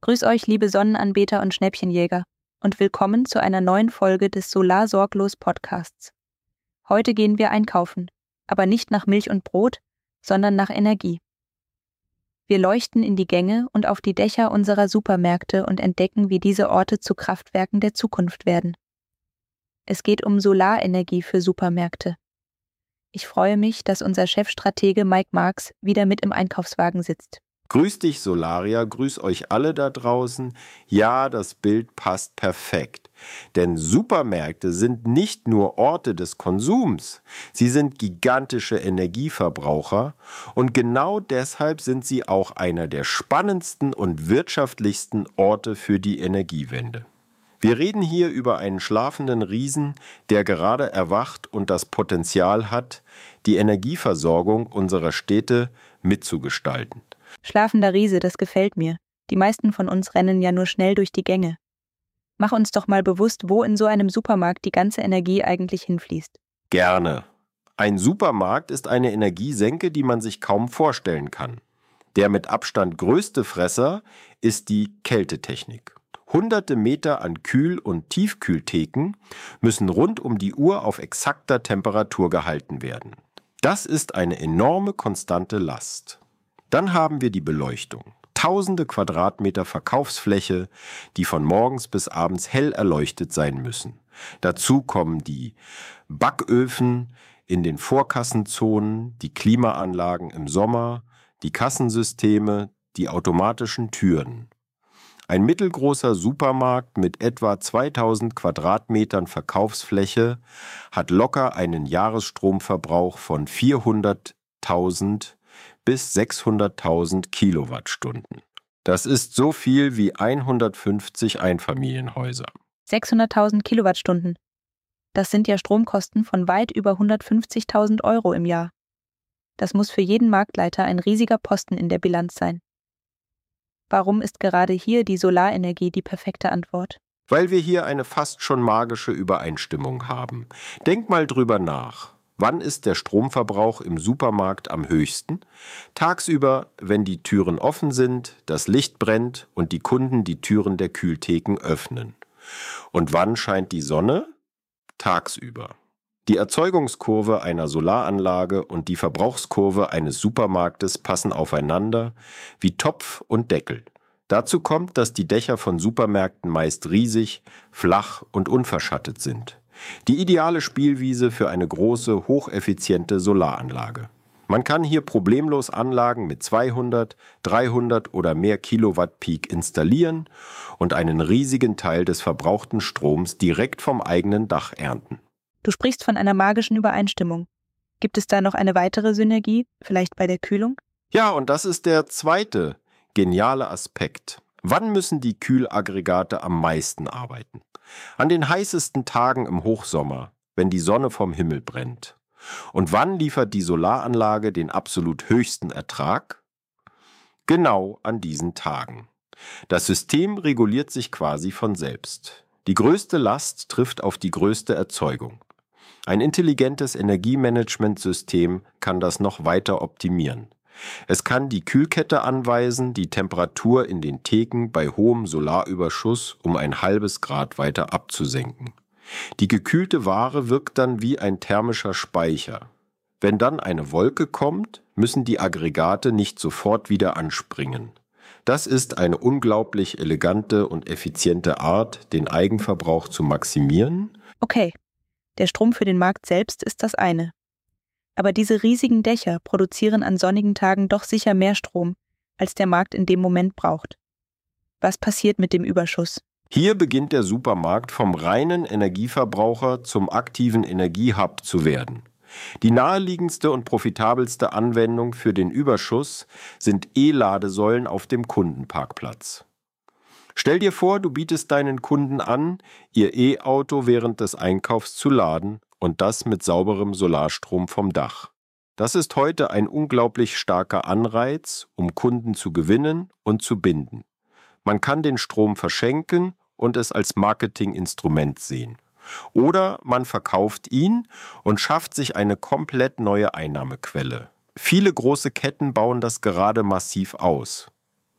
Grüß euch, liebe Sonnenanbeter und Schnäppchenjäger, und willkommen zu einer neuen Folge des Solar Sorglos Podcasts. Heute gehen wir einkaufen, aber nicht nach Milch und Brot, sondern nach Energie. Wir leuchten in die Gänge und auf die Dächer unserer Supermärkte und entdecken, wie diese Orte zu Kraftwerken der Zukunft werden. Es geht um Solarenergie für Supermärkte. Ich freue mich, dass unser Chefstratege Mike Marks wieder mit im Einkaufswagen sitzt. Grüß dich, Solaria, grüß euch alle da draußen. Ja, das Bild passt perfekt. Denn Supermärkte sind nicht nur Orte des Konsums, sie sind gigantische Energieverbraucher und genau deshalb sind sie auch einer der spannendsten und wirtschaftlichsten Orte für die Energiewende. Wir reden hier über einen schlafenden Riesen, der gerade erwacht und das Potenzial hat, die Energieversorgung unserer Städte mitzugestalten. Schlafender Riese, das gefällt mir. Die meisten von uns rennen ja nur schnell durch die Gänge. Mach uns doch mal bewusst, wo in so einem Supermarkt die ganze Energie eigentlich hinfließt. Gerne. Ein Supermarkt ist eine Energiesenke, die man sich kaum vorstellen kann. Der mit Abstand größte Fresser ist die Kältetechnik. Hunderte Meter an Kühl- und Tiefkühltheken müssen rund um die Uhr auf exakter Temperatur gehalten werden. Das ist eine enorme konstante Last. Dann haben wir die Beleuchtung. Tausende Quadratmeter Verkaufsfläche, die von morgens bis abends hell erleuchtet sein müssen. Dazu kommen die Backöfen in den Vorkassenzonen, die Klimaanlagen im Sommer, die Kassensysteme, die automatischen Türen. Ein mittelgroßer Supermarkt mit etwa 2000 Quadratmetern Verkaufsfläche hat locker einen Jahresstromverbrauch von 400.000 bis 600.000 Kilowattstunden. Das ist so viel wie 150 Einfamilienhäuser. 600.000 Kilowattstunden. Das sind ja Stromkosten von weit über 150.000 Euro im Jahr. Das muss für jeden Marktleiter ein riesiger Posten in der Bilanz sein. Warum ist gerade hier die Solarenergie die perfekte Antwort? Weil wir hier eine fast schon magische Übereinstimmung haben. Denk mal drüber nach. Wann ist der Stromverbrauch im Supermarkt am höchsten? Tagsüber, wenn die Türen offen sind, das Licht brennt und die Kunden die Türen der Kühltheken öffnen. Und wann scheint die Sonne? Tagsüber. Die Erzeugungskurve einer Solaranlage und die Verbrauchskurve eines Supermarktes passen aufeinander wie Topf und Deckel. Dazu kommt, dass die Dächer von Supermärkten meist riesig, flach und unverschattet sind. Die ideale Spielwiese für eine große, hocheffiziente Solaranlage. Man kann hier problemlos Anlagen mit 200, 300 oder mehr Kilowatt Peak installieren und einen riesigen Teil des verbrauchten Stroms direkt vom eigenen Dach ernten. Du sprichst von einer magischen Übereinstimmung. Gibt es da noch eine weitere Synergie, vielleicht bei der Kühlung? Ja, und das ist der zweite geniale Aspekt. Wann müssen die Kühlaggregate am meisten arbeiten? An den heißesten Tagen im Hochsommer, wenn die Sonne vom Himmel brennt. Und wann liefert die Solaranlage den absolut höchsten Ertrag? Genau an diesen Tagen. Das System reguliert sich quasi von selbst. Die größte Last trifft auf die größte Erzeugung. Ein intelligentes Energiemanagementsystem kann das noch weiter optimieren. Es kann die Kühlkette anweisen, die Temperatur in den Theken bei hohem Solarüberschuss um ein halbes Grad weiter abzusenken. Die gekühlte Ware wirkt dann wie ein thermischer Speicher. Wenn dann eine Wolke kommt, müssen die Aggregate nicht sofort wieder anspringen. Das ist eine unglaublich elegante und effiziente Art, den Eigenverbrauch zu maximieren. Okay, der Strom für den Markt selbst ist das eine. Aber diese riesigen Dächer produzieren an sonnigen Tagen doch sicher mehr Strom, als der Markt in dem Moment braucht. Was passiert mit dem Überschuss? Hier beginnt der Supermarkt vom reinen Energieverbraucher zum aktiven Energiehub zu werden. Die naheliegendste und profitabelste Anwendung für den Überschuss sind E-Ladesäulen auf dem Kundenparkplatz. Stell dir vor, du bietest deinen Kunden an, ihr E-Auto während des Einkaufs zu laden und das mit sauberem Solarstrom vom Dach. Das ist heute ein unglaublich starker Anreiz, um Kunden zu gewinnen und zu binden. Man kann den Strom verschenken und es als Marketinginstrument sehen. Oder man verkauft ihn und schafft sich eine komplett neue Einnahmequelle. Viele große Ketten bauen das gerade massiv aus.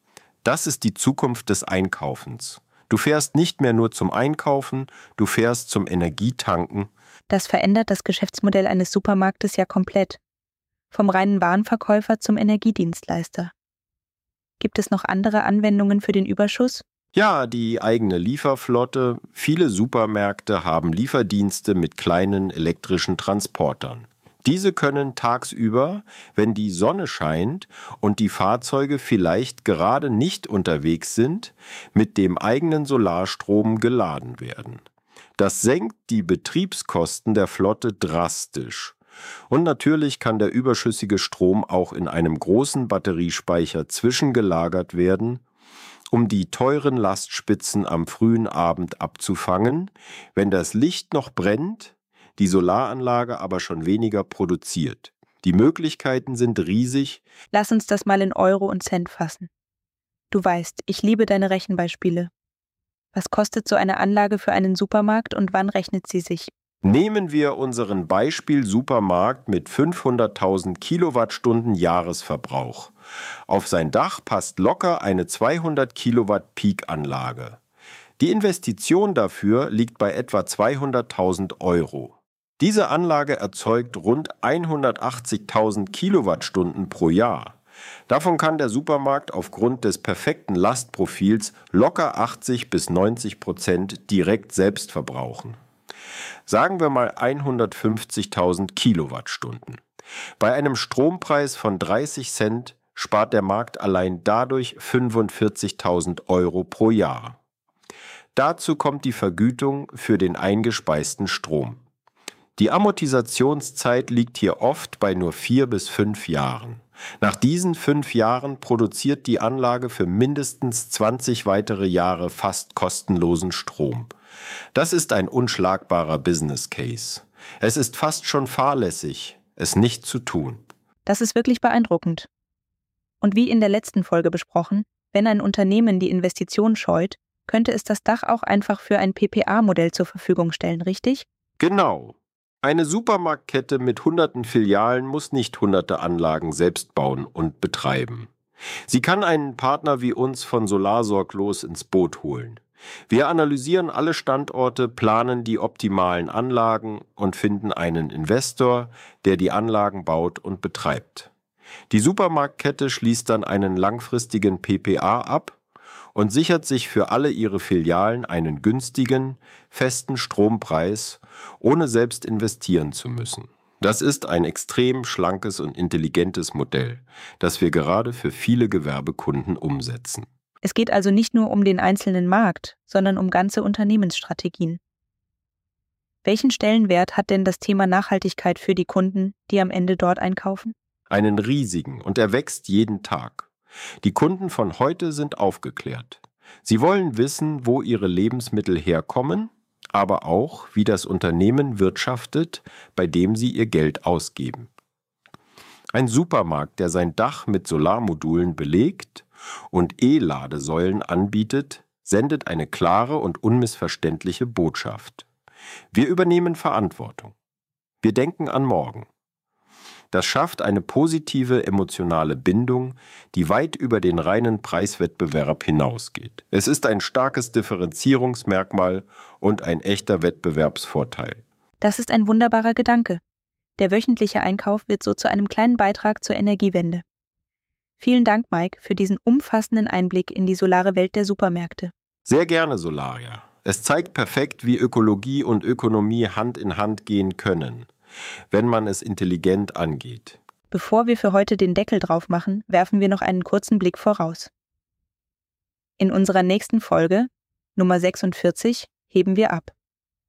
Das ist die Zukunft des Einkaufens. Du fährst nicht mehr nur zum Einkaufen, du fährst zum Energietanken. Das verändert das Geschäftsmodell eines Supermarktes ja komplett. Vom reinen Warenverkäufer zum Energiedienstleister. Gibt es noch andere Anwendungen für den Überschuss? Ja, die eigene Lieferflotte. Viele Supermärkte haben Lieferdienste mit kleinen elektrischen Transportern. Diese können tagsüber, wenn die Sonne scheint und die Fahrzeuge vielleicht gerade nicht unterwegs sind, mit dem eigenen Solarstrom geladen werden. Das senkt die Betriebskosten der Flotte drastisch. Und natürlich kann der überschüssige Strom auch in einem großen Batteriespeicher zwischengelagert werden, um die teuren Lastspitzen am frühen Abend abzufangen, wenn das Licht noch brennt, die Solaranlage aber schon weniger produziert. Die Möglichkeiten sind riesig. Lass uns das mal in Euro und Cent fassen. Du weißt, ich liebe deine Rechenbeispiele. Was kostet so eine Anlage für einen Supermarkt und wann rechnet sie sich? Nehmen wir unseren Beispiel-Supermarkt mit 500.000 Kilowattstunden Jahresverbrauch. Auf sein Dach passt locker eine 200 Kilowatt Peak-Anlage. Die Investition dafür liegt bei etwa 200.000 Euro. Diese Anlage erzeugt rund 180.000 Kilowattstunden pro Jahr. Davon kann der Supermarkt aufgrund des perfekten Lastprofils locker 80-90% direkt selbst verbrauchen. Sagen wir mal 150.000 Kilowattstunden. Bei einem Strompreis von 30 Cent spart der Markt allein dadurch 45.000 Euro pro Jahr. Dazu kommt die Vergütung für den eingespeisten Strom. Die Amortisationszeit liegt hier oft bei nur 4 bis 5 Jahren. Nach diesen 5 Jahren produziert die Anlage für mindestens 20 weitere Jahre fast kostenlosen Strom. Das ist ein unschlagbarer Business Case. Es ist fast schon fahrlässig, es nicht zu tun. Das ist wirklich beeindruckend. Und wie in der letzten Folge besprochen, wenn ein Unternehmen die Investition scheut, könnte es das Dach auch einfach für ein PPA-Modell zur Verfügung stellen, richtig? Genau. Eine Supermarktkette mit hunderten Filialen muss nicht hunderte Anlagen selbst bauen und betreiben. Sie kann einen Partner wie uns von Solarsorglos ins Boot holen. Wir analysieren alle Standorte, planen die optimalen Anlagen und finden einen Investor, der die Anlagen baut und betreibt. Die Supermarktkette schließt dann einen langfristigen PPA ab und sichert sich für alle ihre Filialen einen günstigen, festen Strompreis, ohne selbst investieren zu müssen. Das ist ein extrem schlankes und intelligentes Modell, das wir gerade für viele Gewerbekunden umsetzen. Es geht also nicht nur um den einzelnen Markt, sondern um ganze Unternehmensstrategien. Welchen Stellenwert hat denn das Thema Nachhaltigkeit für die Kunden, die am Ende dort einkaufen? Einen riesigen, und er wächst jeden Tag. Die Kunden von heute sind aufgeklärt. Sie wollen wissen, wo ihre Lebensmittel herkommen, aber auch, wie das Unternehmen wirtschaftet, bei dem sie ihr Geld ausgeben. Ein Supermarkt, der sein Dach mit Solarmodulen belegt und E-Ladesäulen anbietet, sendet eine klare und unmissverständliche Botschaft. Wir übernehmen Verantwortung. Wir denken an morgen. Das schafft eine positive emotionale Bindung, die weit über den reinen Preiswettbewerb hinausgeht. Es ist ein starkes Differenzierungsmerkmal und ein echter Wettbewerbsvorteil. Das ist ein wunderbarer Gedanke. Der wöchentliche Einkauf wird so zu einem kleinen Beitrag zur Energiewende. Vielen Dank, Mike, für diesen umfassenden Einblick in die solare Welt der Supermärkte. Sehr gerne, Solaria. Es zeigt perfekt, wie Ökologie und Ökonomie Hand in Hand gehen können, wenn man es intelligent angeht. Bevor wir für heute den Deckel drauf machen, werfen wir noch einen kurzen Blick voraus. In unserer nächsten Folge, Nummer 46, heben wir ab.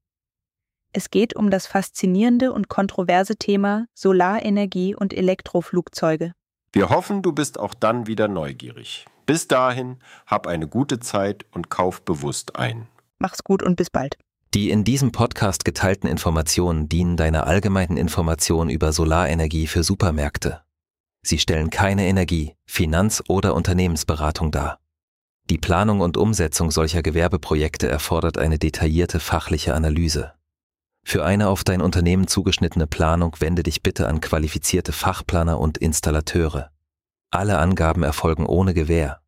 Es geht um das faszinierende und kontroverse Thema Solarenergie und Elektroflugzeuge. Wir hoffen, du bist auch dann wieder neugierig. Bis dahin, hab eine gute Zeit und kauf bewusst ein. Mach's gut und bis bald. Die in diesem Podcast geteilten Informationen dienen deiner allgemeinen Information über Solarenergie für Supermärkte. Sie stellen keine Energie-, Finanz- oder Unternehmensberatung dar. Die Planung und Umsetzung solcher Gewerbeprojekte erfordert eine detaillierte fachliche Analyse. Für eine auf dein Unternehmen zugeschnittene Planung wende dich bitte an qualifizierte Fachplaner und Installateure. Alle Angaben erfolgen ohne Gewähr